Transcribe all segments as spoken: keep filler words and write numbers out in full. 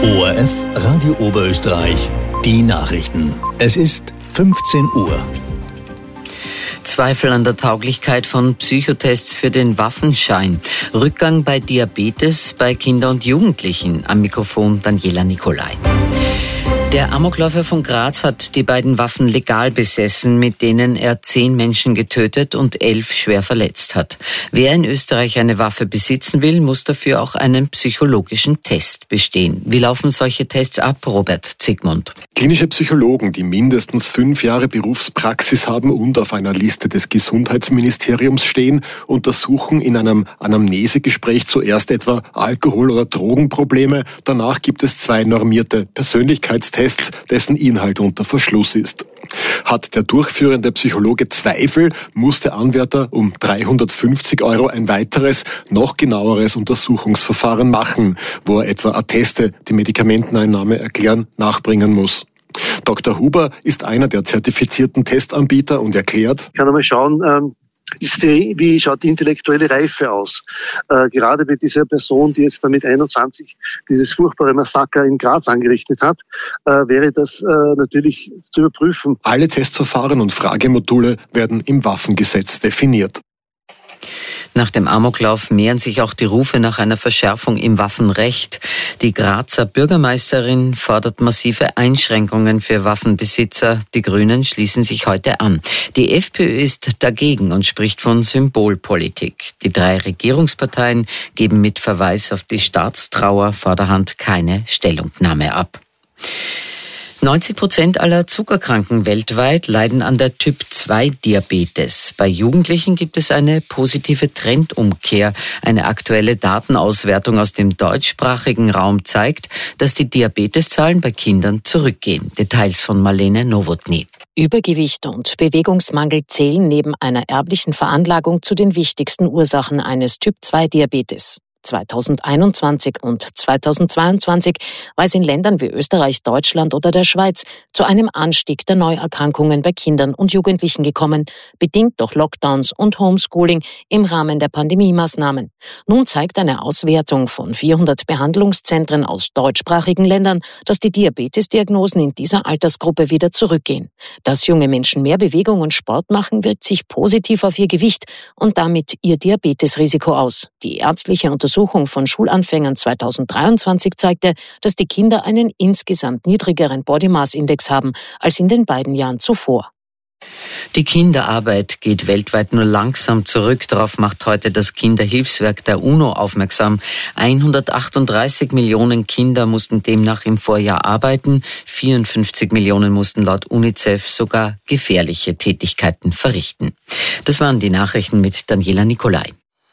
O R F Radio Oberösterreich, die Nachrichten. Es ist fünfzehn Uhr. Zweifel an der Tauglichkeit von Psychotests für den Waffenschein. Rückgang bei Diabetes bei Kindern und Jugendlichen. Am Mikrofon Daniela Nicolai. Der Amokläufer von Graz hat die beiden Waffen legal besessen, mit denen er zehn Menschen getötet und elf schwer verletzt hat. Wer in Österreich eine Waffe besitzen will, muss dafür auch einen psychologischen Test bestehen. Wie laufen solche Tests ab, Robert Zigmund? Klinische Psychologen, die mindestens fünf Jahre Berufspraxis haben und auf einer Liste des Gesundheitsministeriums stehen, untersuchen in einem Anamnesegespräch zuerst etwa Alkohol- oder Drogenprobleme. Danach gibt es zwei normierte Persönlichkeitstests, dessen Inhalt unter Verschluss ist. Hat der durchführende Psychologe Zweifel, muss der Anwärter um dreihundertfünfzig Euro ein weiteres, noch genaueres Untersuchungsverfahren machen, wo er etwa Atteste, die Medikamenteneinnahme erklären, nachbringen muss. Doktor Huber ist einer der zertifizierten Testanbieter und erklärt: Ich kann einmal schauen, ähm Ist die, wie schaut die intellektuelle Reife aus? Äh, gerade bei dieser Person, die jetzt da mit einundzwanzig dieses furchtbare Massaker in Graz angerichtet hat, äh, wäre das äh, natürlich zu überprüfen. Alle Testverfahren und Fragemodule werden im Waffengesetz definiert. Nach dem Amoklauf mehren sich auch die Rufe nach einer Verschärfung im Waffenrecht. Die Grazer Bürgermeisterin fordert massive Einschränkungen für Waffenbesitzer. Die Grünen schließen sich heute an. Die FPÖ ist dagegen und spricht von Symbolpolitik. Die drei Regierungsparteien geben mit Verweis auf die Staatstrauer vorderhand keine Stellungnahme ab. neunzig Prozent aller Zuckerkranken weltweit leiden an der Typ zwei Diabetes. Bei Jugendlichen gibt es eine positive Trendumkehr. Eine aktuelle Datenauswertung aus dem deutschsprachigen Raum zeigt, dass die Diabeteszahlen bei Kindern zurückgehen. Details von Marlene Nowotny. Übergewicht und Bewegungsmangel zählen neben einer erblichen Veranlagung zu den wichtigsten Ursachen eines Typ zwei Diabetes. zweitausendeinundzwanzig und zweitausendzweiundzwanzig war es in Ländern wie Österreich, Deutschland oder der Schweiz zu einem Anstieg der Neuerkrankungen bei Kindern und Jugendlichen gekommen, bedingt durch Lockdowns und Homeschooling im Rahmen der Pandemiemaßnahmen. Nun zeigt eine Auswertung von vierhundert Behandlungszentren aus deutschsprachigen Ländern, dass die Diabetesdiagnosen in dieser Altersgruppe wieder zurückgehen. Dass junge Menschen mehr Bewegung und Sport machen, wirkt sich positiv auf ihr Gewicht und damit ihr Diabetesrisiko aus. Die ärztliche Untersuchung Untersuchung von Schulanfängern zweitausenddreiundzwanzig zeigte, dass die Kinder einen insgesamt niedrigeren Body Mass Index haben als in den beiden Jahren zuvor. Die Kinderarbeit geht weltweit nur langsam zurück. Darauf macht heute das Kinderhilfswerk der UNO aufmerksam. hundertachtunddreißig Millionen Kinder mussten demnach im Vorjahr arbeiten. vierundfünfzig Millionen mussten laut UNICEF sogar gefährliche Tätigkeiten verrichten. Das waren die Nachrichten mit Daniela Nicolai.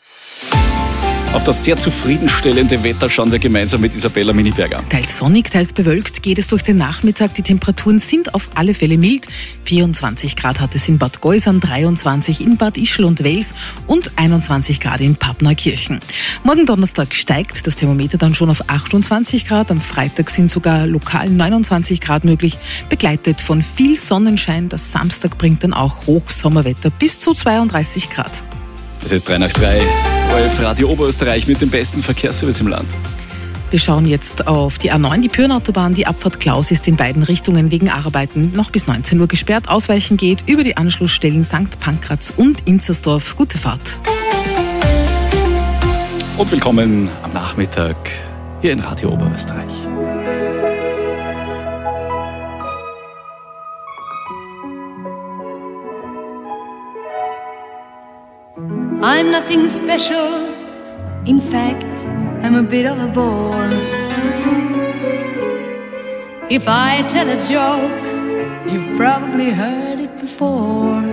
Auf das sehr zufriedenstellende Wetter schauen wir gemeinsam mit Isabella Miniberger. Teils sonnig, teils bewölkt geht es durch den Nachmittag. Die Temperaturen sind auf alle Fälle mild. vierundzwanzig Grad hat es in Bad Geusern, dreiundzwanzig in Bad Ischl und Wels und einundzwanzig Grad in Pappneukirchen. Morgen Donnerstag steigt das Thermometer dann schon auf achtundzwanzig Grad. Am Freitag sind sogar lokal neunundzwanzig Grad möglich, begleitet von viel Sonnenschein. Das Samstag bringt dann auch Hochsommerwetter bis zu zweiunddreißig Grad. Es ist drei nach drei, O R F Radio Oberösterreich mit dem besten Verkehrsservice im Land. Wir schauen jetzt auf die A neun, die Pyrenautobahn. Die Abfahrt Klaus ist in beiden Richtungen wegen Arbeiten noch bis neunzehn Uhr gesperrt. Ausweichen geht über die Anschlussstellen Sankt Pankraz und Inzersdorf. Gute Fahrt. Und willkommen am Nachmittag hier in Radio Oberösterreich. I'm nothing special, in fact, I'm a bit of a bore. If I tell a joke, you've probably heard it before.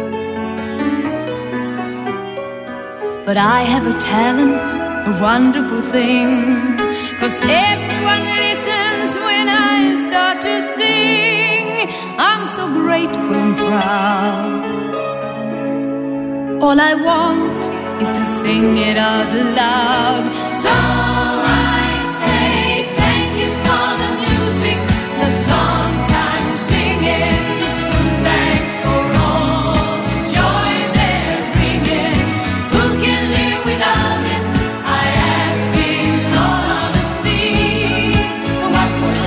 But I have a talent, a wonderful thing, 'cause everyone listens when I start to sing. I'm so grateful and proud. All I want is to sing it out loud. So I say thank you for the music, the songs I'm singing. Thanks for all the joy they're bringing. Who can live without it? I ask in all honesty. What would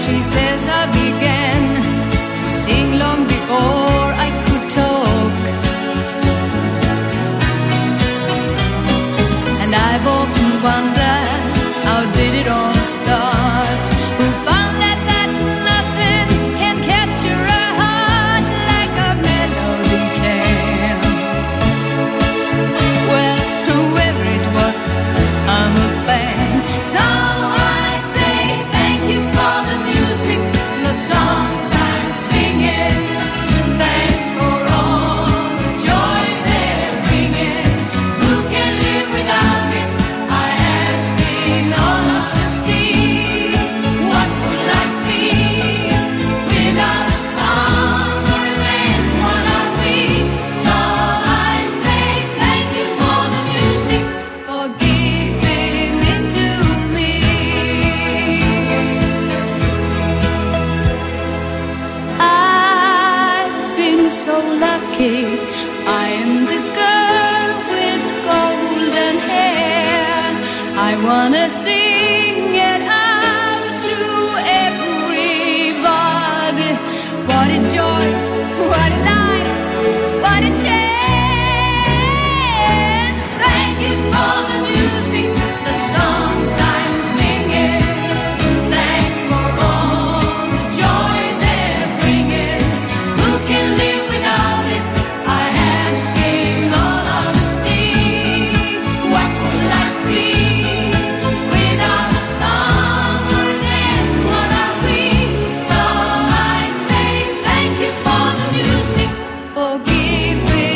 she says I began to sing long before I could talk. And I've often wondered, how did it all start? Who found that, that nothing can capture a heart like a melody can? Well, whoever it was, I'm a fan. So I say thank you for the music, the songs I'm singing. Thanks for all the joy they're bringing. Who can live without it? I ask in all honesty. What would life be without a song or a dance? What are we? So I say thank you for the music, for giving it to me. I've been so lucky. I am the girl with golden hair. I wanna sing it out to everybody. What a joy, what a life, what a chance. Thank you for the music, the songs I'm singing. Thanks for all the joy they're bringing. Who can live without it? I ask in all honesty. What would life be without a song or a dance? What are we? So I say thank you for the music, for giving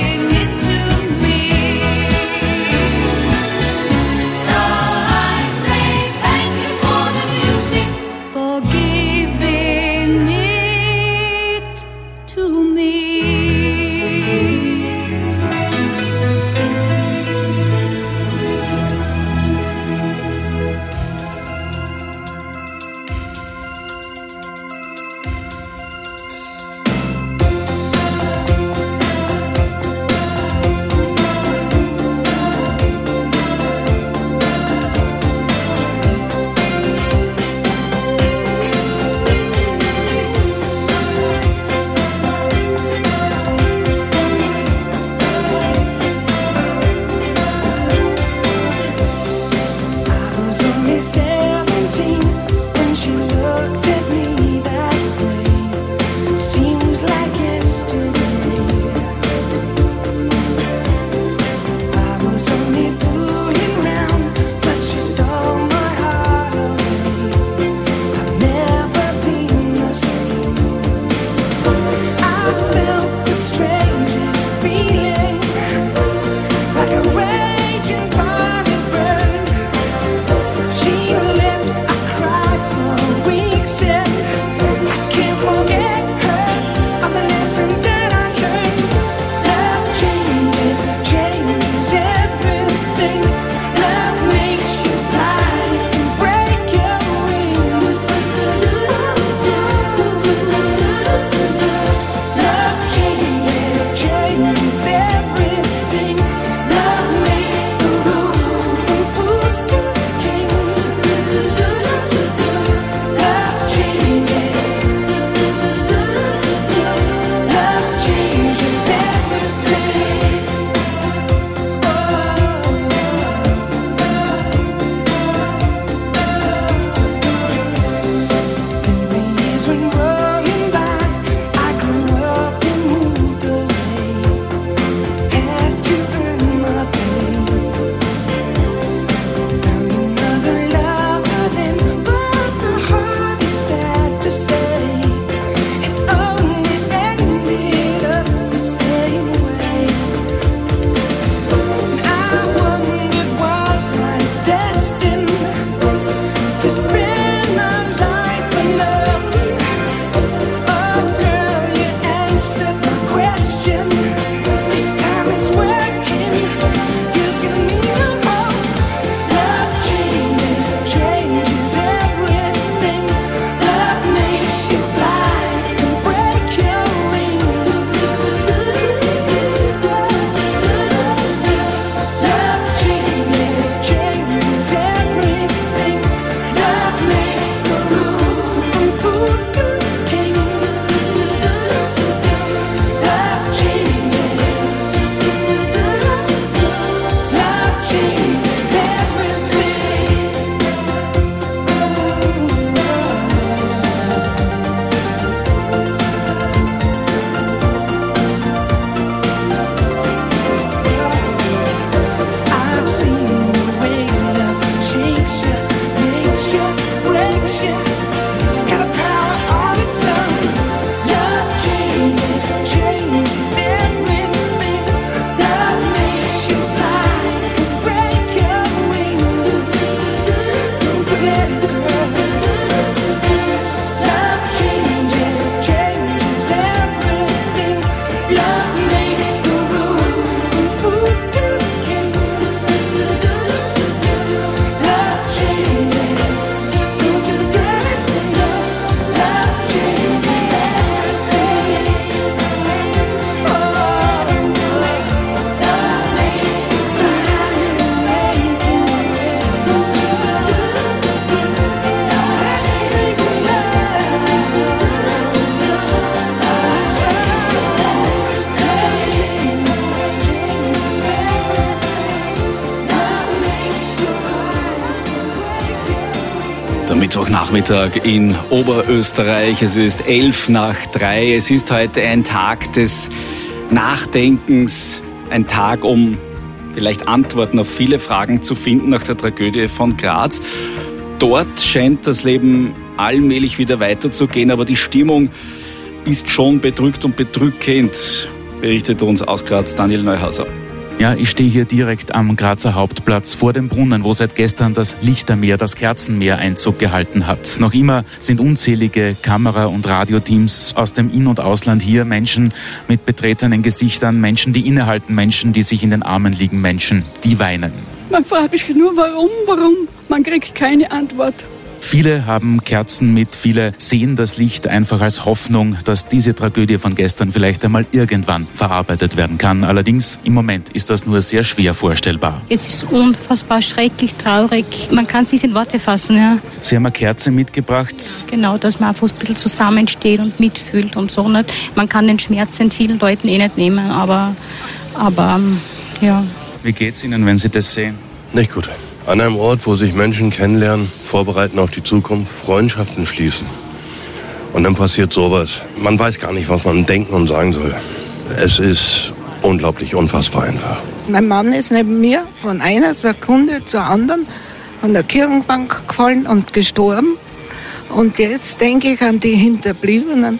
Nachmittag in Oberösterreich. Es ist elf nach drei. Es ist heute ein Tag des Nachdenkens, ein Tag, um vielleicht Antworten auf viele Fragen zu finden nach der Tragödie von Graz. Dort scheint das Leben allmählich wieder weiterzugehen, aber die Stimmung ist schon bedrückt und bedrückend, berichtet uns aus Graz Daniel Neuhauser. Ja, ich stehe hier direkt am Grazer Hauptplatz vor dem Brunnen, wo seit gestern das Lichtermeer, das Kerzenmeer Einzug gehalten hat. Noch immer sind unzählige Kamera- und Radioteams aus dem In- und Ausland hier, Menschen mit betretenen Gesichtern, Menschen, die innehalten, Menschen, die sich in den Armen liegen, Menschen, die weinen. Man fragt sich nur, warum, warum? Man kriegt keine Antwort. Viele haben Kerzen mit, viele sehen das Licht einfach als Hoffnung, dass diese Tragödie von gestern vielleicht einmal irgendwann verarbeitet werden kann. Allerdings im Moment ist das nur sehr schwer vorstellbar. Es ist unfassbar schrecklich, traurig. Man kann es nicht in Worte fassen. Ja. Sie haben eine Kerze mitgebracht. Genau, dass man einfach ein bisschen zusammensteht und mitfühlt und so. Nicht? Man kann den Schmerz in vielen Leuten eh nicht nehmen, aber, aber ja. Wie geht's Ihnen, wenn Sie das sehen? Nicht gut. An einem Ort, wo sich Menschen kennenlernen, vorbereiten auf die Zukunft, Freundschaften schließen. Und dann passiert sowas. Man weiß gar nicht, was man denken und sagen soll. Es ist unglaublich unfassbar einfach. Mein Mann ist neben mir von einer Sekunde zur anderen von der Kirchenbank gefallen und gestorben. Und jetzt denke ich an die Hinterbliebenen.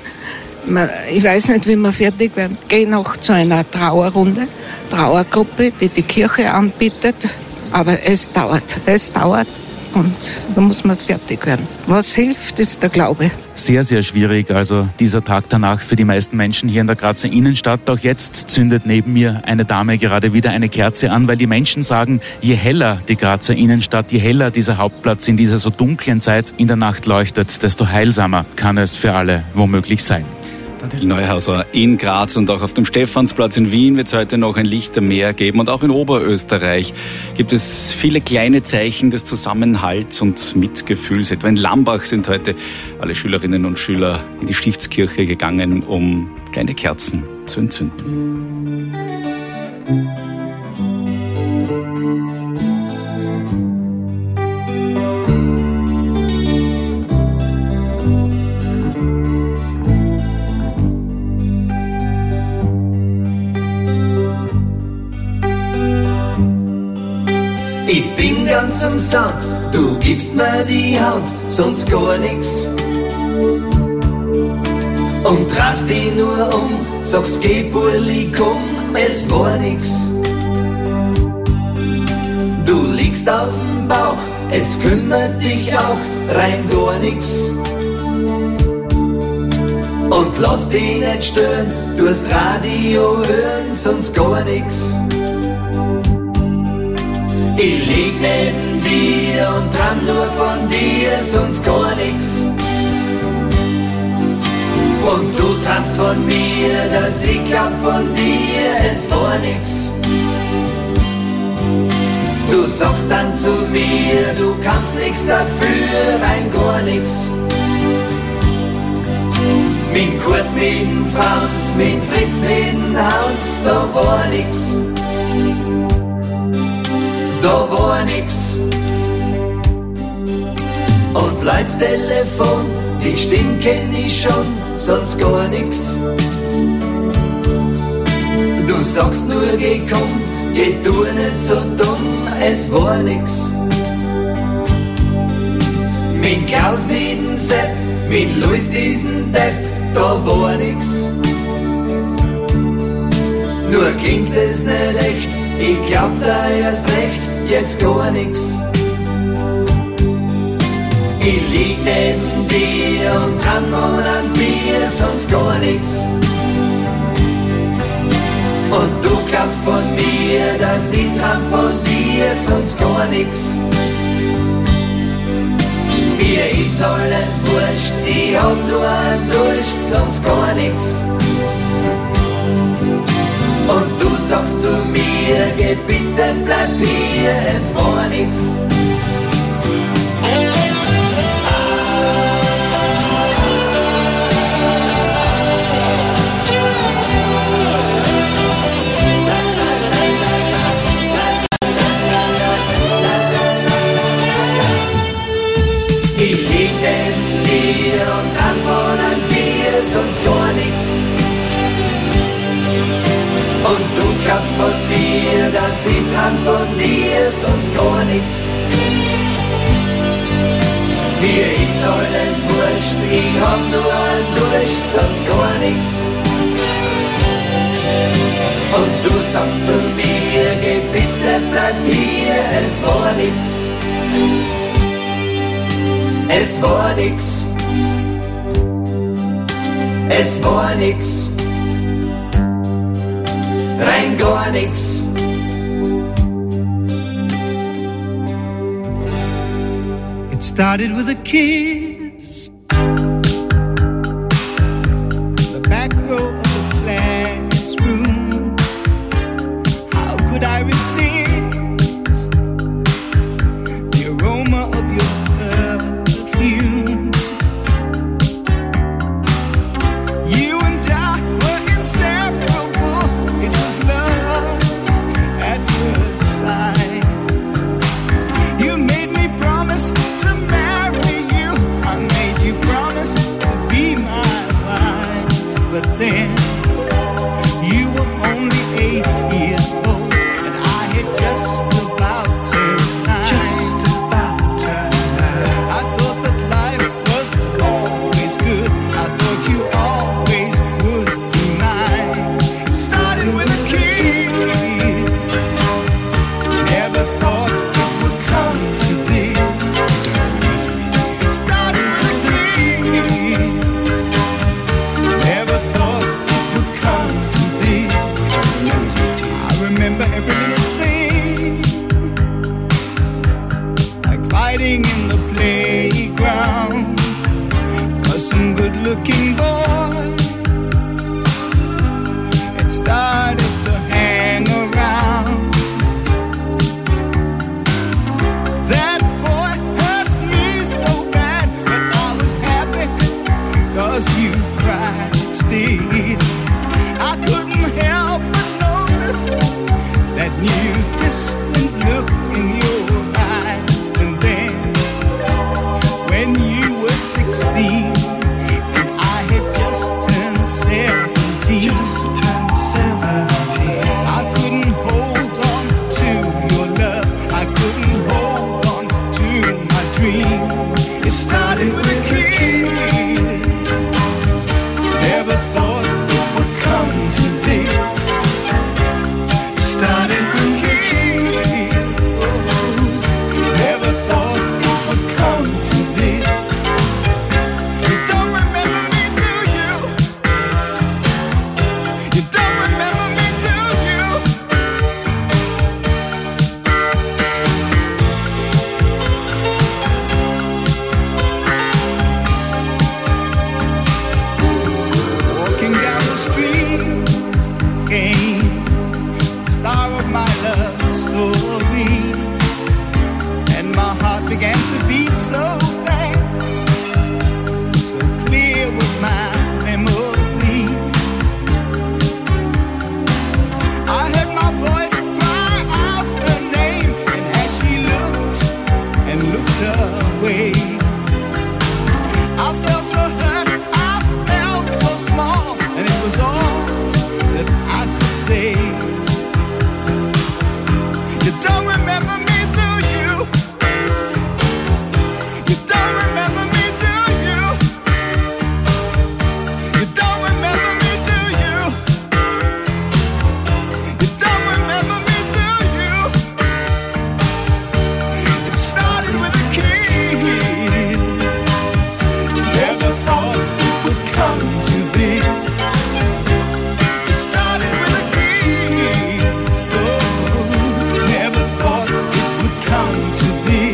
Ich weiß nicht, wie wir fertig werden. Ich gehe noch zu einer Trauerrunde, Trauergruppe, die die Kirche anbietet. Aber es dauert, es dauert und da muss man fertig werden. Was hilft, ist der Glaube. Sehr, sehr schwierig, also dieser Tag danach für die meisten Menschen hier in der Grazer Innenstadt. Auch jetzt zündet neben mir eine Dame gerade wieder eine Kerze an, weil die Menschen sagen, je heller die Grazer Innenstadt, je heller dieser Hauptplatz in dieser so dunklen Zeit in der Nacht leuchtet, desto heilsamer kann es für alle womöglich sein. Daniel Neuhauser in Graz und auch auf dem Stephansplatz in Wien wird es heute noch ein Lichtermeer geben. Und auch in Oberösterreich gibt es viele kleine Zeichen des Zusammenhalts und Mitgefühls. Etwa in Lambach sind heute alle Schülerinnen und Schüler in die Stiftskirche gegangen, um kleine Kerzen zu entzünden. Ich bin ganz am Sand, du gibst mir die Hand, sonst gar nix. Und drehst dich nur um, sagst geh Burli, komm, es war nix. Du liegst auf dem Bauch, es kümmert dich auch rein gar nix. Und lass dich nicht stören, du hast Radio hören, sonst gar nix. Ich lieg neben dir und träum nur von dir, sonst gar nix. Und du träumst von mir, dass ich glaub von dir, es war nix. Du sagst dann zu mir, du kannst nix dafür, rein gar nix. Mit Kurt, mit dem Franz, mit Fritz, mit dem Hans, da war nix. Da war nix. Und Leut's Telefon, die Stimme kenn ich schon, sonst gar nix. Du sagst nur, geh komm, geh du nicht so dumm, es war nix. Mit Klaus, mit dem Sepp, mit Luis, diesen Depp, da war nix. Nur klingt es nicht echt, ich glaub da erst recht, jetzt gar nix. Ich lieg neben dir und träum von einem Bier, sonst gar nix. Und du glaubst von mir, dass ich träum von dir, sonst gar nix. Mir ist alles wurscht, ich hab nur einen Durst, sonst gar nix. Und du sagst zu mir, geh bitte, bleib hier, es war nix. Ich lieg sonst gar nix. Und du sagst zu mir, geh bitte, bleib hier, es war nix. Es war nix. Es war nix. Rein gar nix. It started with a kiss. The back row of the classroom. How could I resist the aroma of your perfume? You and I were inseparable. It was love at first sight. You made me promise to marry you. I made you promise to be my wife. But then you were only eight years old, and I had just about turned nine. Just about turned nine. I thought that life was always good. I thought you always would be mine. Started with a kiss. Never thought it would come to this. It started with a kiss. Never thought it would come to this. I remember every little thing, like fighting in the playground, 'cause some good-looking boy had started to hang around. That boy hurt me so bad, but I was happy 'cause you cried still. I couldn't help but notice that new distant look in your eyes. And then when you were sixteen and I had just turned seventeen, just turned seventeen, I couldn't hold on to your love. I couldn't hold on to my dream. It started with a kiss. Never thought it would come to this. It started with a kiss. Oh, never thought it would come to this. You don't remember me, do you? You don't remember me, do you? Walking down the streets came the star of my love story, and my heart began to beat so fast, so clear was my memory. I heard my voice cry out her name, and as she looked and looked away, I felt so hurt, I felt so small, and it was all that I could say. You don't remember me, do you? You don't remember me, do you? You don't remember me, do you? You don't remember me, do you? It started with a kiss. Never thought it would come to this. It started with a kiss. Oh, never thought it would come to this.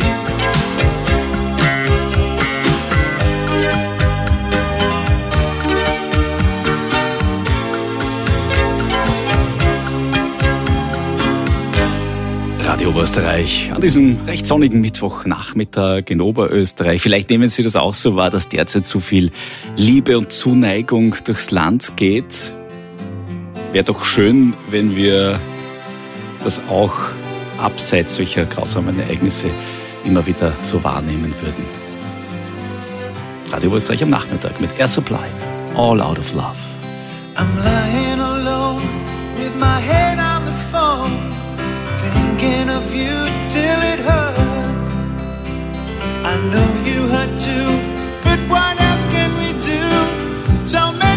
Radio Oberösterreich an diesem recht sonnigen Mittwochnachmittag in Oberösterreich. Vielleicht nehmen Sie das auch so wahr, dass derzeit so viel Liebe und Zuneigung durchs Land geht. Wäre doch schön, wenn wir das auch abseits solcher grausamen Ereignisse immer wieder so wahrnehmen würden. Radio Oberösterreich am Nachmittag mit Air Supply, All Out of Love. I'm lying alone with my head on the phone, thinking of you till it hurts. I know you hurt too, but what else can we do? So maybe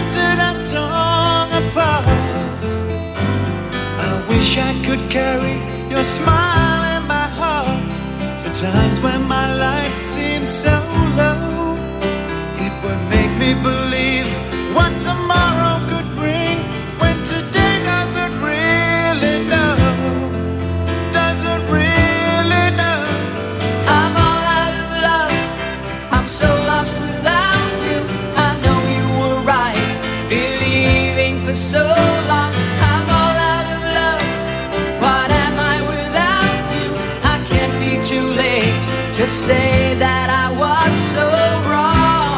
could carry your smile in my heart. For times when my life seems so low, it would make me believe what tomorrow could bring, when today doesn't really know, doesn't really know. I'm all out of love, I'm so lost without you. I know you were right, believing for so long. I'm all out of love, what am I without you? I can't be too late to say that I was so wrong.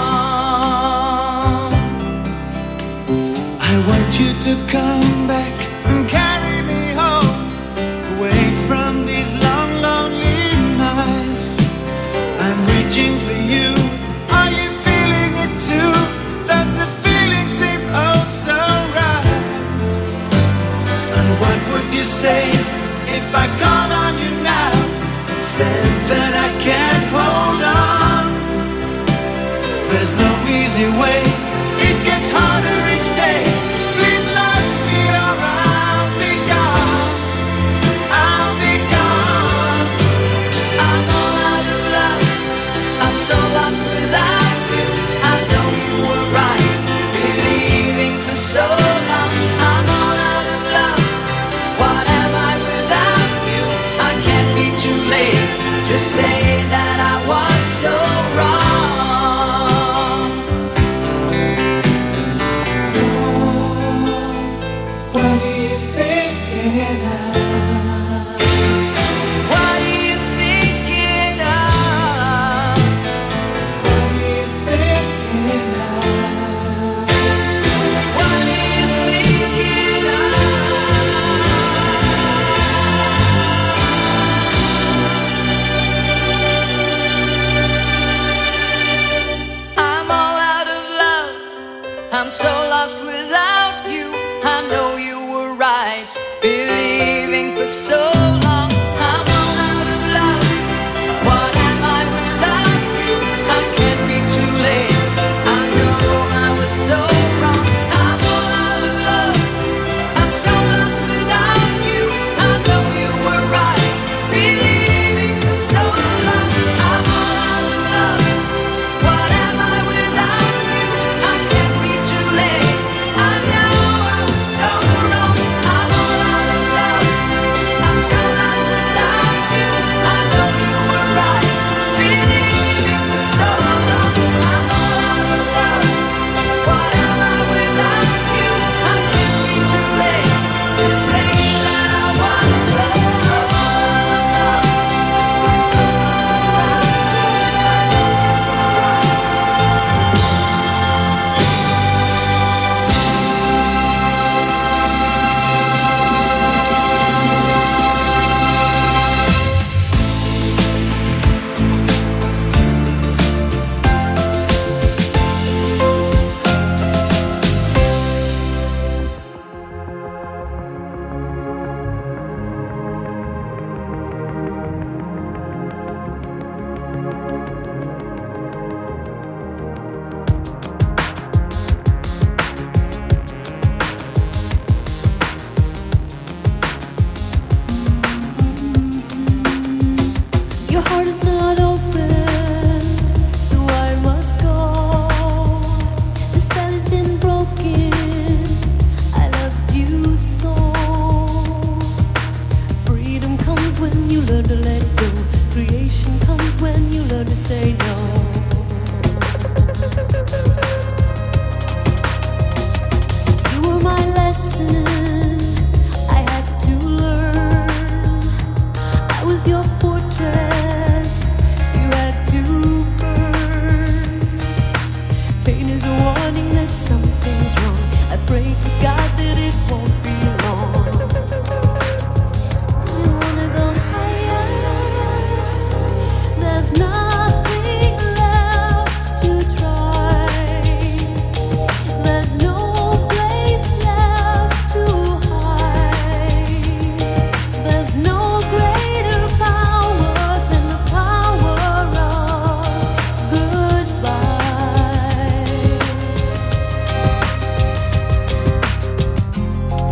I want you to come back and carry me home, away from these long, lonely nights. I'm reaching for you, are you feeling it too? Does the feeling seem oh so right? And what would you say if I called on you now, said that I can't hold on? There's no easy way, it gets harder each day. Please love me or I'll be gone, I'll be gone. I'm all out of love, I'm so lost without you. I know you were right, believing for so long. I'm all out of love, what am I without you? I can't be too late to say that I was so wrong. What are you thinking of? What are you thinking of? What are you thinking of? What are you thinking of? I'm all out of love, I'm so lost without you. I know you were right, believing for so long. I'm all out of love, what am I without you? I can't be too late, I know I was so wrong. I'm all out of love, I'm so lost without you. I know you were right, believing for so long. I'm all out of love, what am I without you? I can't be too late, I know I was so wrong. I'm all out of love, I'm so lost without you. I know you were right, believing for so long. I'm all out of love, what am I without you? I can't be too late to say that I was so wrong. Your heart is not open, so I must go. The spell has been broken, I loved you so. Freedom comes when you learn to let go. Creation comes when you learn to say no. You were my lesson, I had to learn. I was your fortress, you had to burn. Pain is a warning that something's wrong. I pray to God that it won't be long. You wanna go higher? There's nothing left to try. There's no place left to hide. There's no greater power than the power of goodbye.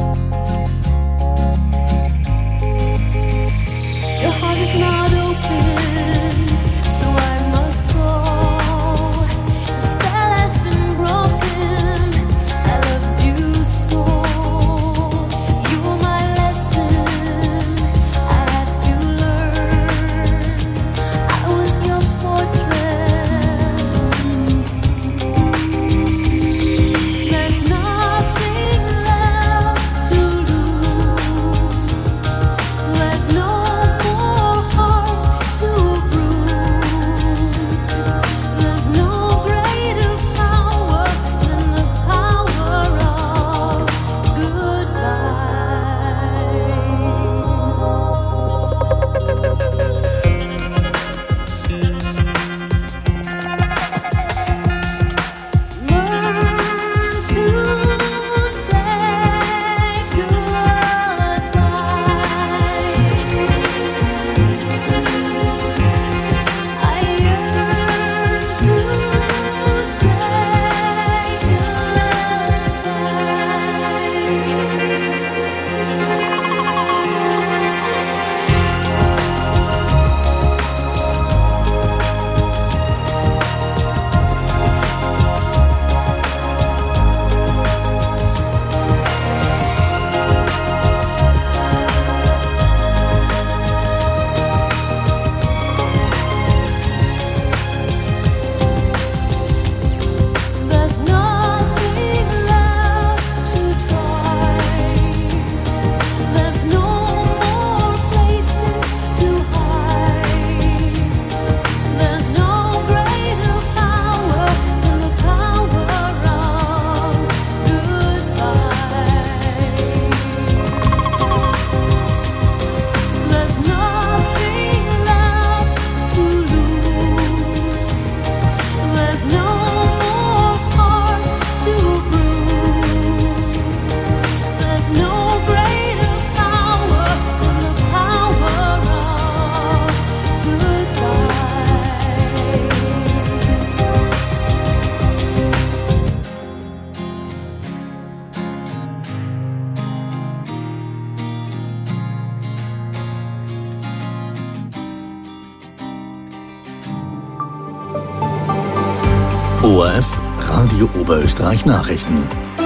Radio Oberösterreich Nachrichten.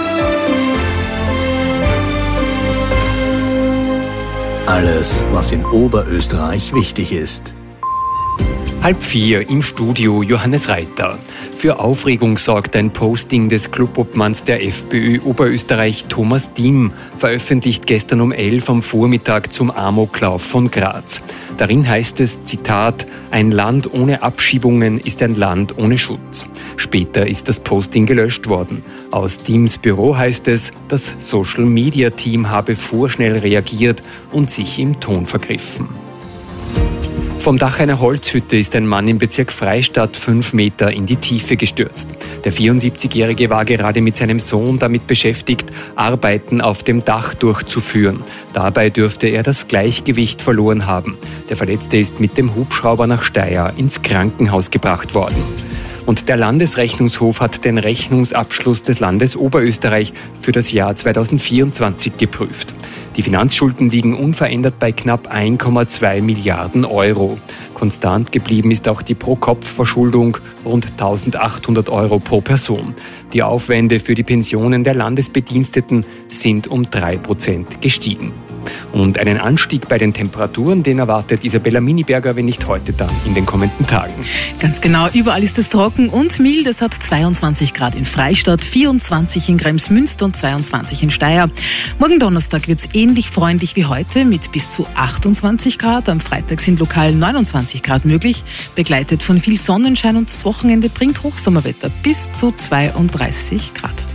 Alles, was in Oberösterreich wichtig ist. Halb vier im Studio Johannes Reiter. Für Aufregung sorgt ein Posting des Clubobmanns der FPÖ Oberösterreich Thomas Diem, veröffentlicht gestern um elf am Vormittag zum Amoklauf von Graz. Darin heißt es, Zitat, ein Land ohne Abschiebungen ist ein Land ohne Schutz. Später ist das Posting gelöscht worden. Aus Diems Büro heißt es, das Social-Media-Team habe vorschnell reagiert und sich im Ton vergriffen. Vom Dach einer Holzhütte ist ein Mann im Bezirk Freistadt fünf Meter in die Tiefe gestürzt. Der vierundsiebzigjährige war gerade mit seinem Sohn damit beschäftigt, Arbeiten auf dem Dach durchzuführen. Dabei dürfte er das Gleichgewicht verloren haben. Der Verletzte ist mit dem Hubschrauber nach Steyr ins Krankenhaus gebracht worden. Und der Landesrechnungshof hat den Rechnungsabschluss des Landes Oberösterreich für das Jahr zweitausendvierundzwanzig geprüft. Die Finanzschulden liegen unverändert bei knapp ein Komma zwei Milliarden Euro. Konstant geblieben ist auch die Pro-Kopf-Verschuldung, rund eintausendachthundert Euro pro Person. Die Aufwände für die Pensionen der Landesbediensteten sind um drei Prozent gestiegen. Und einen Anstieg bei den Temperaturen, den erwartet Isabella Miniberger, wenn nicht heute, dann in den kommenden Tagen. Ganz genau, überall ist es trocken und mild. Es hat zweiundzwanzig Grad in Freistadt, vierundzwanzig in Kremsmünster und zweiundzwanzig in Steyr. Morgen Donnerstag wird es ähnlich freundlich wie heute mit bis zu achtundzwanzig Grad. Am Freitag sind lokal neunundzwanzig Grad möglich, begleitet von viel Sonnenschein, und das Wochenende bringt Hochsommerwetter bis zu zweiunddreißig Grad.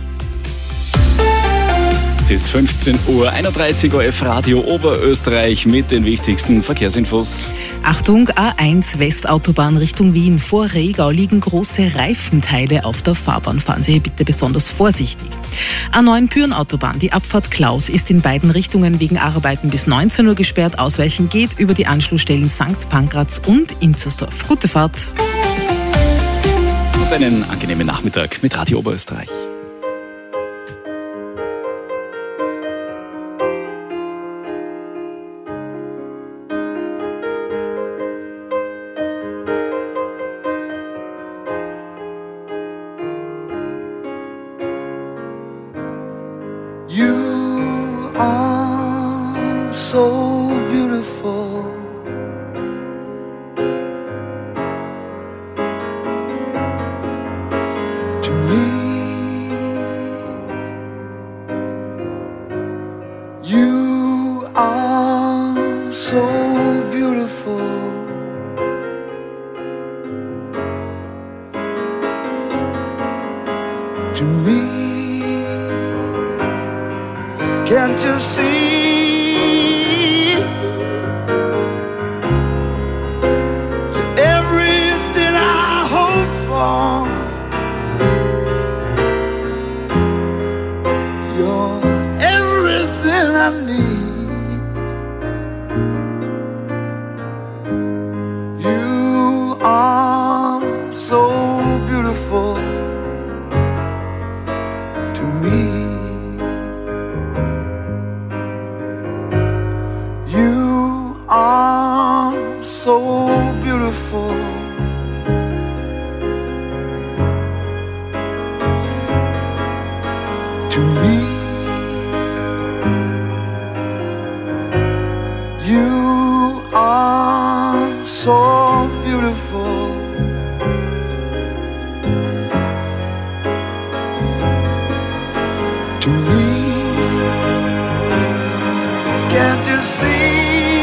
Es ist fünfzehn Uhr einunddreißig, O R F Radio Oberösterreich mit den wichtigsten Verkehrsinfos. Achtung, A eins Westautobahn Richtung Wien. Vor Regau liegen große Reifenteile auf der Fahrbahn. Fahren Sie bitte besonders vorsichtig. A neun Pyhrn-Autobahn. Die Abfahrt Klaus ist in beiden Richtungen wegen Arbeiten bis neunzehn Uhr gesperrt. Ausweichen geht über die Anschlussstellen Sankt Pankraz und Inzersdorf. Gute Fahrt. Und einen angenehmen Nachmittag mit Radio Oberösterreich. You are so beautiful. To me, you are so beautiful. To me. Can't you see? You're everything I hope for. You're everything I need. You are so beautiful to me. Are so beautiful to me. You are so beautiful to me. Can't you see?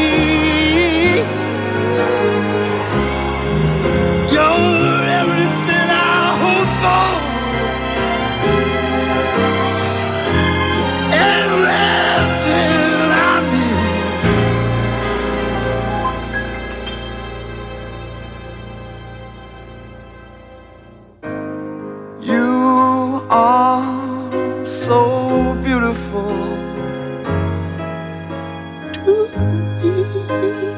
Are so beautiful to me.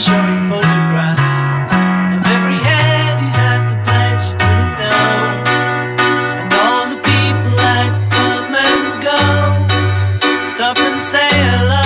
showing photographs of every head he's had the pleasure to know, and all the people that come and go, stop and say hello.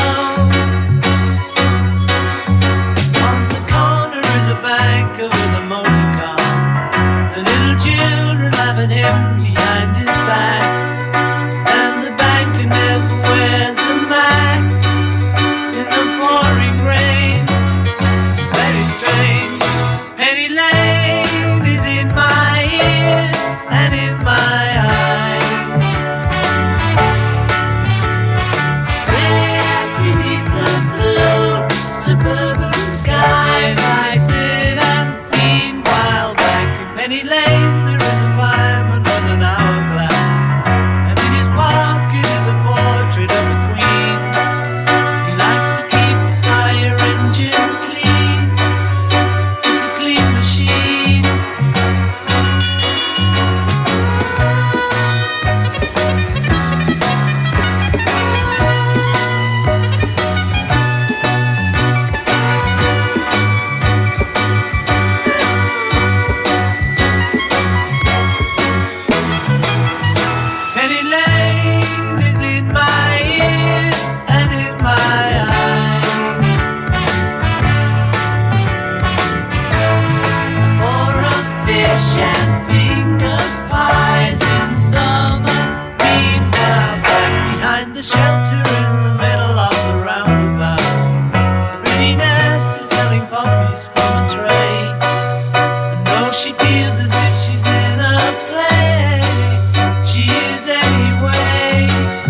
On the corner is a banker with a motor car, the little children laugh at him behind his back, and the banker never wears a mask in the pouring rain. Very strange. Penny Lane is in my ears and in my eyes. There beneath the blue suburban skies, I sit and lean while back in Penny Lane there is a fireman on an hourglass, and in his pocket is a portrait of a queen. He likes to keep his fire engine clean. It's a clean machine. Penny Lane is in my ears and in my eyes. For a fish and finger pies in summer. Meanwhile, back behind the shelter in the middle of the roundabout, the pretty nurse is selling poppies from a tray. And though she feels as if she's in a play, she is anyway.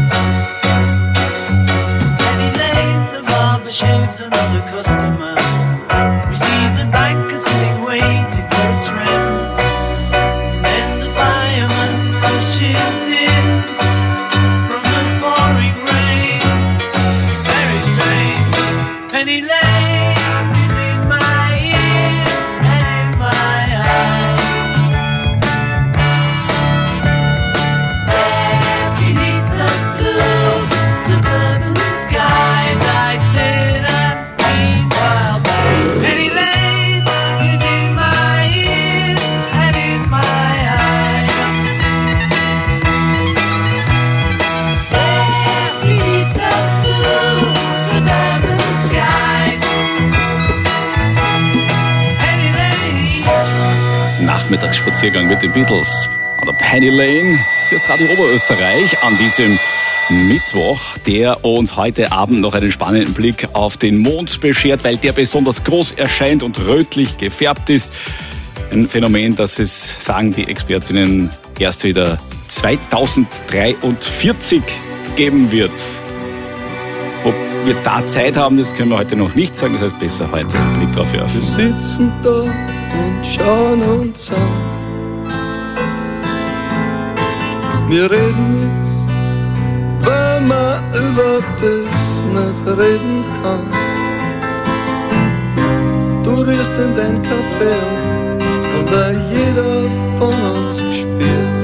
Penny Lane, the barber shaves another customer. We see the banker sitting waiting for a trim, and then the fireman rushes in from the pouring rain. Very strange. Penny Lane is in my ears and in my eyes. There beneath the blue suburban skies, I sit and lean while back. Penny Lane is in my ears and in my eyes. There beneath the blue suburban skies, Penny Lane. Nachmittagsspaziergang mit den Beatles an der Penny Lane. Hier ist Radio Oberösterreich an diesem Mittwoch, der uns heute Abend noch einen spannenden Blick auf den Mond beschert, weil der besonders groß erscheint und rötlich gefärbt ist. Ein Phänomen, das es, sagen die Expertinnen, erst wieder zweitausenddreiundvierzig geben wird. Ob wir da Zeit haben, das können wir heute noch nicht sagen, das heißt besser heute einen Blick drauf werfen. Wir sitzen da und schauen uns an. Wir reden nix, weil man über das nicht reden kann. Du riechst in dein Café und da jeder von uns spürt,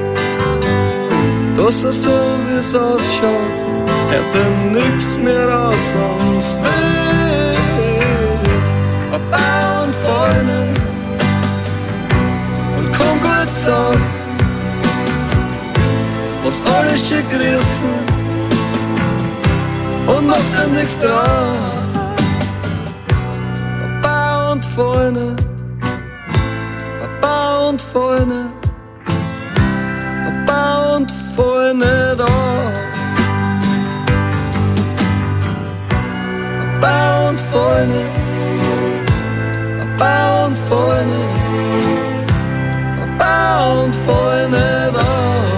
dass er so wie es ausschaut, hätte nix mehr aus uns will. Papa und Freunde und komm gut aus, was alle schön grüßen und macht dann nichts draus. Papa und Freunde, Papa und Freunde, Papa und Freunde da. Papa und Freunde, Papa und Freunde, Papa und Freunde da.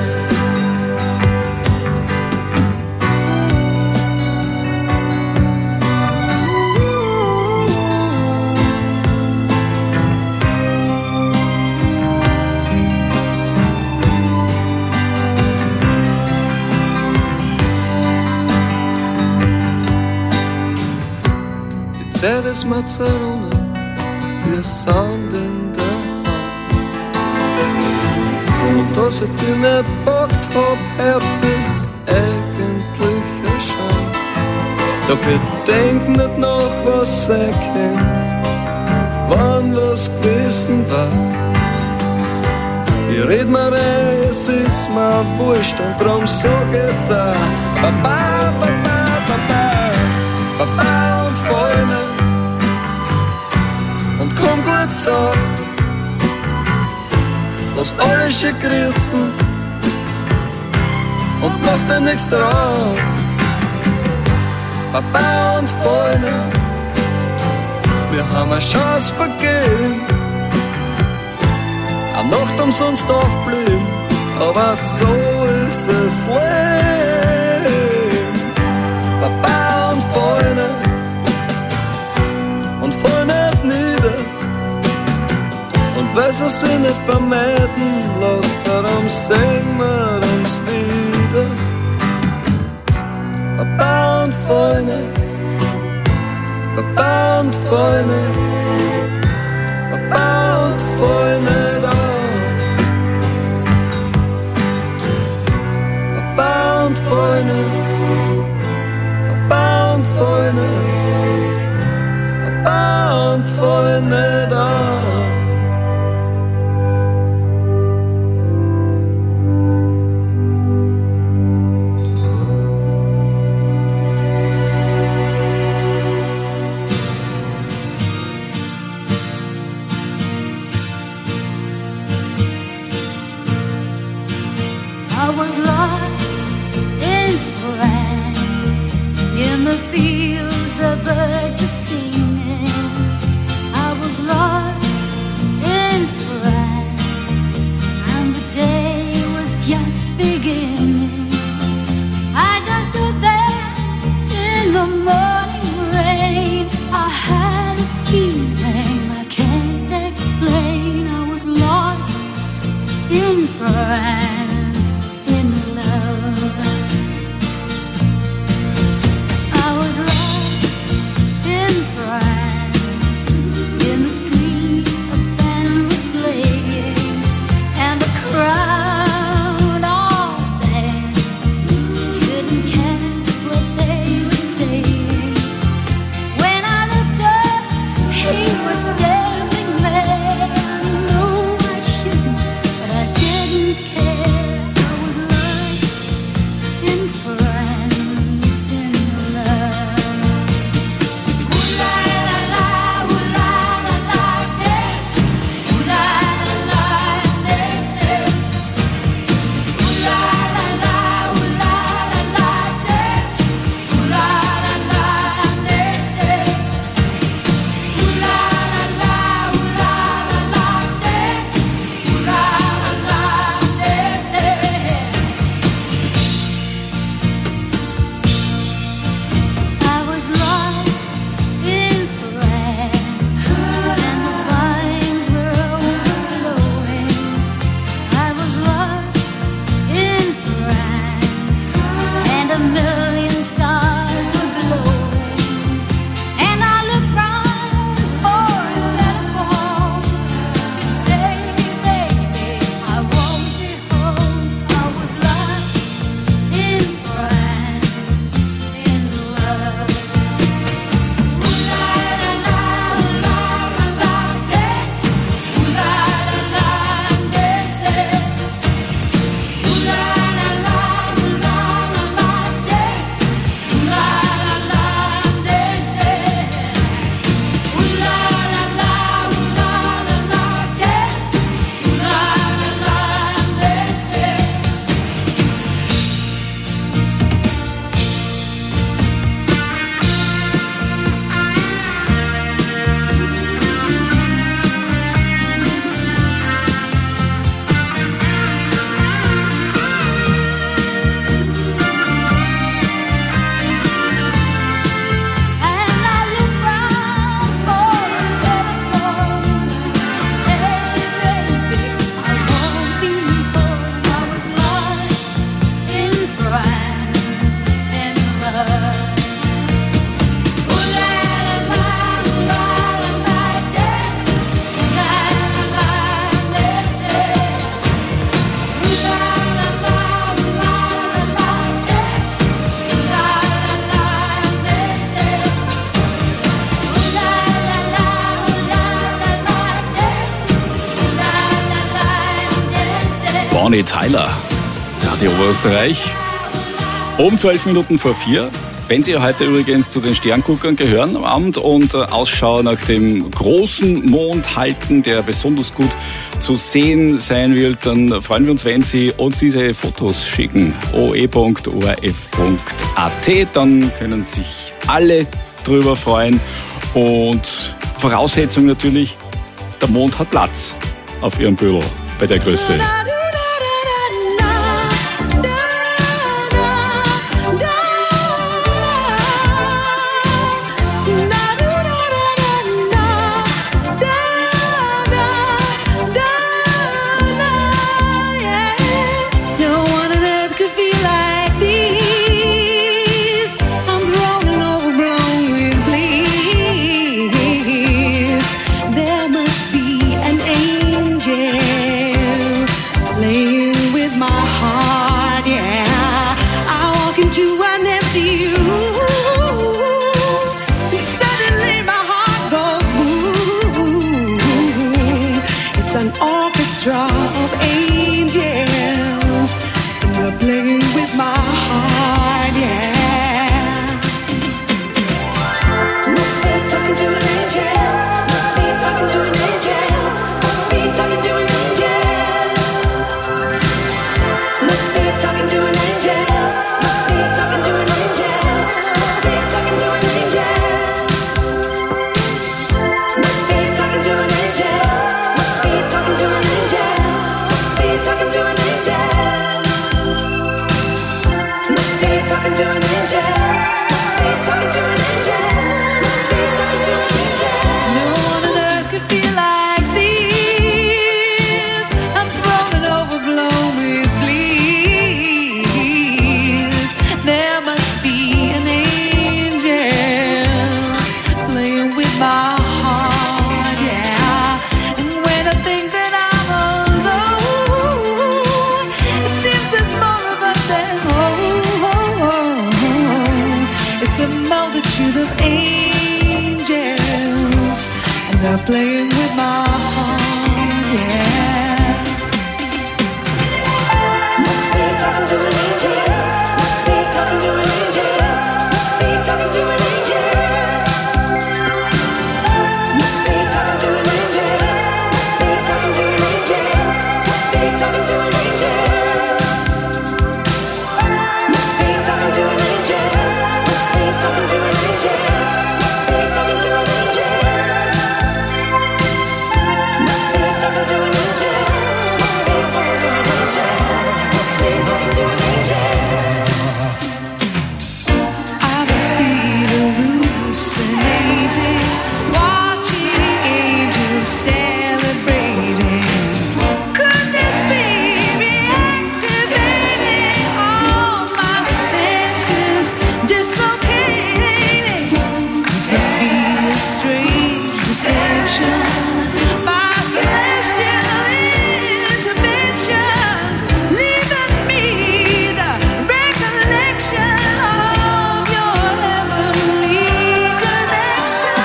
Mercedes Mazzarone, wir sind in der Hand. Und dass ich dich nicht packt hab, hört es eigentlich schon. Doch wir denken nicht nach, was er kennt, wann was gewesen war. Ich red mir ein, es ist mir wurscht und drum sag ich da Baba, Baba, Baba, Baba und Freunde und komm gut aus. Lass alles schon gerissen und mach dir nichts draus. Baba und Freunde, wir haben eine Chance vergeben, eine Nacht umsonst aufblieben, aber so ist es Leben. Baba und Freunde, und fall nicht nieder, und weil sie sich nicht vermeiden lässt, darum sehen wir uns wieder. Baba und Freunde, Baba und Freunde, Baba und Freunde da. Baba und Freunde, Baba und Freunde, Baba und Freunde da. Bonnie Tyler. Radio Oberösterreich. Um zwölf Minuten vor vier. Wenn Sie heute übrigens zu den Sternguckern gehören am Abend und Ausschau nach dem großen Mond halten, der besonders gut zu sehen sein wird, dann freuen wir uns, wenn Sie uns diese Fotos schicken. o e punkt o r f punkt a t. Dann können sich alle drüber freuen. Und Voraussetzung natürlich, der Mond hat Platz auf Ihrem Büro bei der Größe. Of angels, and they're playing with my heart, yeah. Must be talking to an angel, must be talking to an angel, must be talking to an angel, must be talking to an angel, must be talking to an angel, must be talking to an angel, must be talking to an angel, must be talking to an angel. Talking to an angel. Must be talking to an angel. Must be talking to an angel. Must be talking to an angel. No one on earth could feel like this. I'm thrown and overblown with bliss. There must be an angel playing with my heart, yeah. And when I think that I'm alone, there's more of us at home. It's a multitude of angels, and they're playing with my heart, yeah. Must be talking to an angel. Must be talking to an angel. Must be talking to an angel. Must be talking to an angel. Must be talking to an angel. Must be talking to an angel. Must be talking to an angel. Must be talking to an angel. Must be talking to an angel. Must be talking to an angel. Must be talking to an angel. Must be talking to an angel. I must be hallucinating, watching angels celebrating. Could this be reactivating all my senses, dislocating? This must be a strange deception, my celestial intervention, leaving me the recollection of your heavenly connection.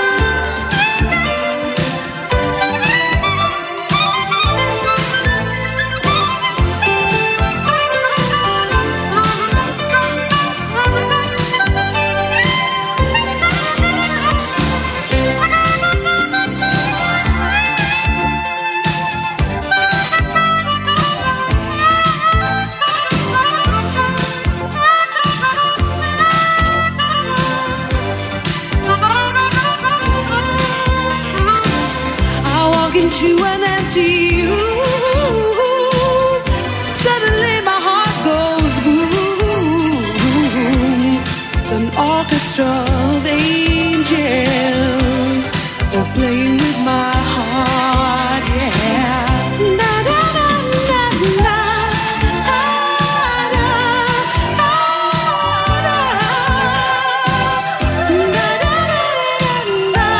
I walk into an empty room. Suddenly my heart goes boom. It's an orchestra of angels. They're playing with my heart, yeah. Na, na, na, na, na. Ah, na, ah, na. Na, na, na, na, na.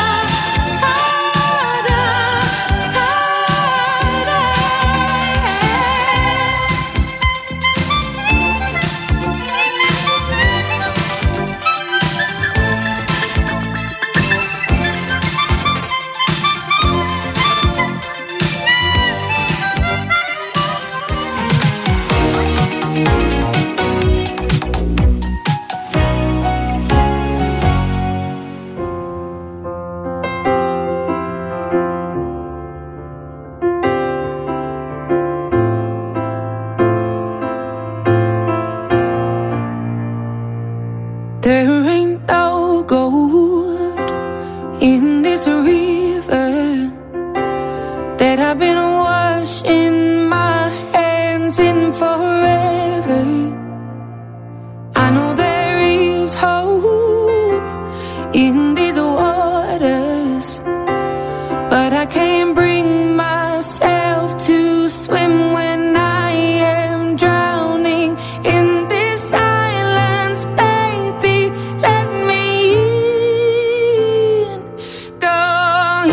in these waters, but I can't bring myself to swim when I am drowning in this silence. Baby, let me in. Go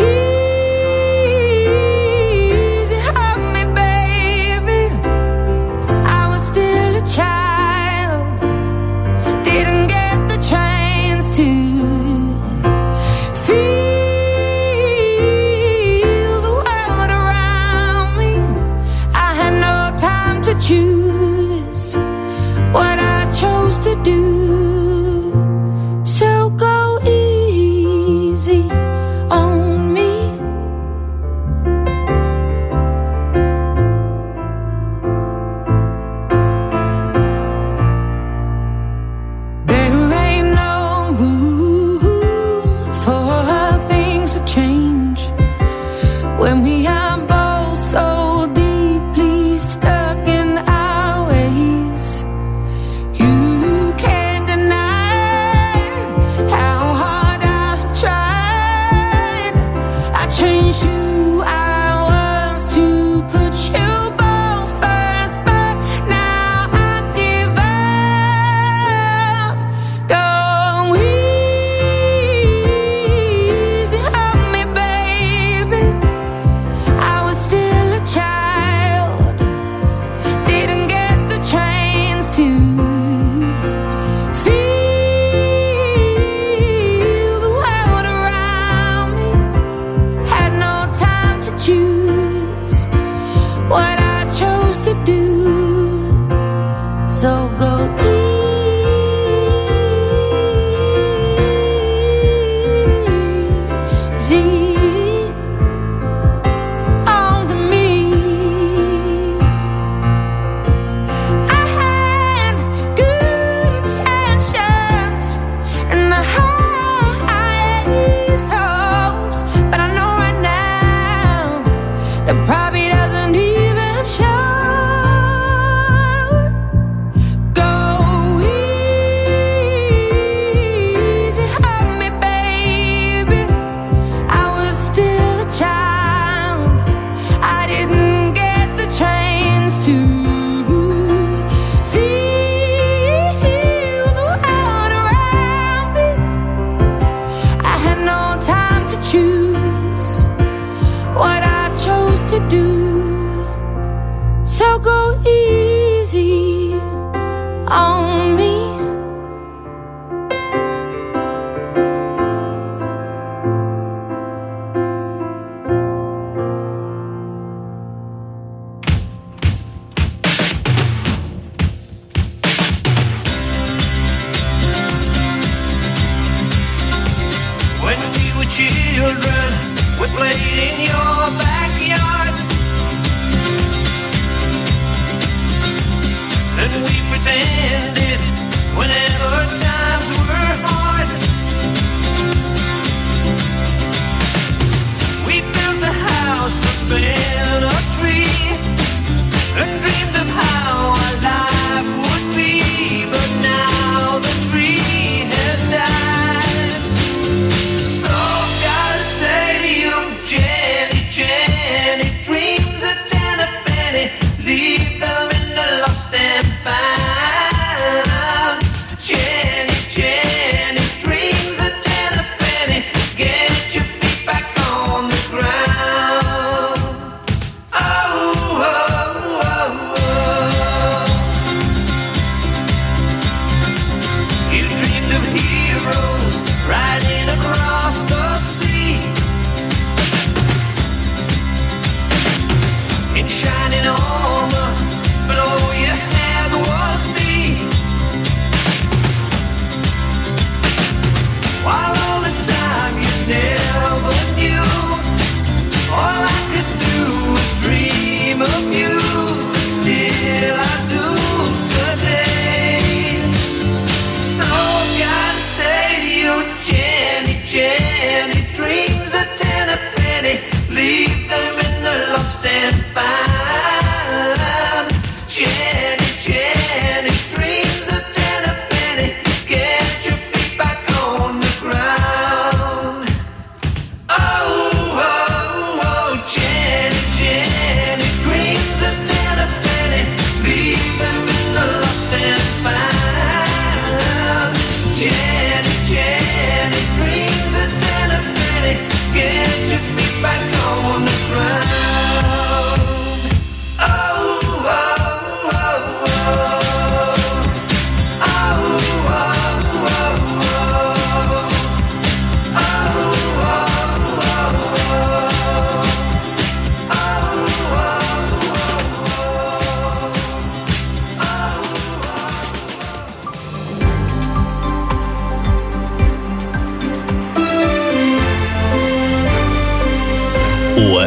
easy, hold me, baby. I was still a child, didn't get the chance to feel the world around me. I had no time to choose what I chose to do. So go easy on me. There ain't no room for things to change when we are both so deeply stuck in our ways. You can't deny how hard I've tried. I changed who I was to put you both first, but now I give up. Go easy, hold me, baby. I was still a child, didn't get the chance to feel the world around me. Had no time to choose what I chose to do. So go easy on me. I had good intentions and the highest hopes, but I know right now that probably doesn't even show. Go easy, hold me, baby. I was still a child, I didn't get the chance to feel the world around me. I had no time to choose what I chose to do. So go easy on me. When we were children, we played in your backyard, and we pretended whenever times were hard. We built a house up in a tree and dreamed of how our life would be, but now the tree has died. So gotta say to you, Jenny, Jenny, dreams are ten a penny, leave them in the lost and found. Jenny, Jenny.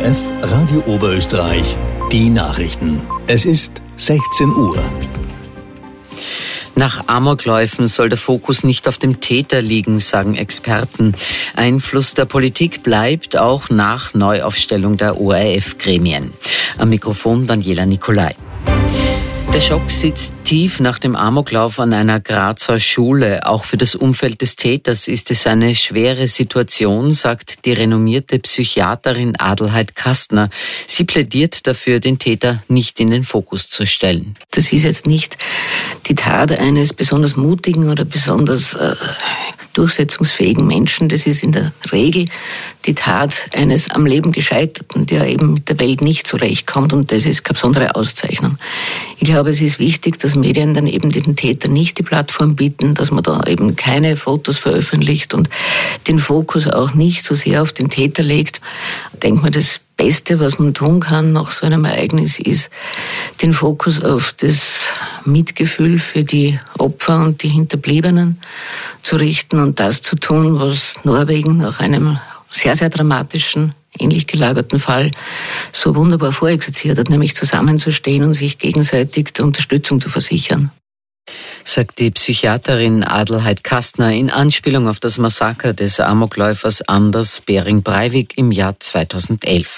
O R F Radio Oberösterreich, die Nachrichten. Es ist sechzehn Uhr. Nach Amokläufen soll der Fokus nicht auf dem Täter liegen, sagen Experten. Einfluss der Politik bleibt auch nach Neuaufstellung der O R F-Gremien. Am Mikrofon Daniela Nicolai. Der Schock sitzt tief nach dem Amoklauf an einer Grazer Schule. Auch für das Umfeld des Täters ist es eine schwere Situation, sagt die renommierte Psychiaterin Adelheid Kastner. Sie plädiert dafür, den Täter nicht in den Fokus zu stellen. Das ist jetzt nicht die Tat eines besonders mutigen oder besonders äh, durchsetzungsfähigen Menschen. Das ist in der Regel die Tat eines am Leben Gescheiterten, der eben mit der Welt nicht zurechtkommt, und das ist keine besondere Auszeichnung. Ich glaube, es ist wichtig, dass Medien dann eben den Tätern nicht die Plattform bieten, dass man da eben keine Fotos veröffentlicht und den Fokus auch nicht so sehr auf den Täter legt. Ich denke mal, das Beste, was man tun kann nach so einem Ereignis, ist, den Fokus auf das Mitgefühl für die Opfer und die Hinterbliebenen zu richten und das zu tun, was Norwegen nach einem sehr, sehr dramatischen, ähnlich gelagerten Fall so wunderbar vorexerziert hat, nämlich zusammenzustehen und sich gegenseitig der Unterstützung zu versichern. Sagt die Psychiaterin Adelheid Kastner in Anspielung auf das Massaker des Amokläufers Anders Behring Breivik im Jahr zweitausendelf.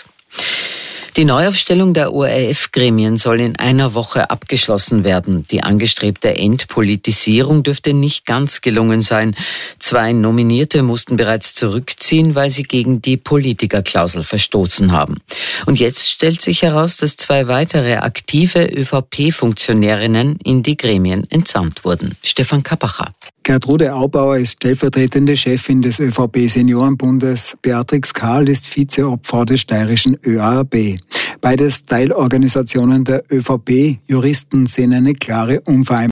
Die Neuaufstellung der O R F-Gremien soll in einer Woche abgeschlossen werden. Die angestrebte Entpolitisierung dürfte nicht ganz gelungen sein. Zwei Nominierte mussten bereits zurückziehen, weil sie gegen die Politikerklausel verstoßen haben. Und jetzt stellt sich heraus, dass zwei weitere aktive Ö V P-Funktionärinnen in die Gremien entsandt wurden. Stefan Kappacher. Gertrude Aubauer ist stellvertretende Chefin des Ö V P-Seniorenbundes. Beatrix Karl ist Vizeobfrau des steirischen Ö A R B. Beides Teilorganisationen der Ö V P. Juristen sehen eine klare Unvereinbarkeit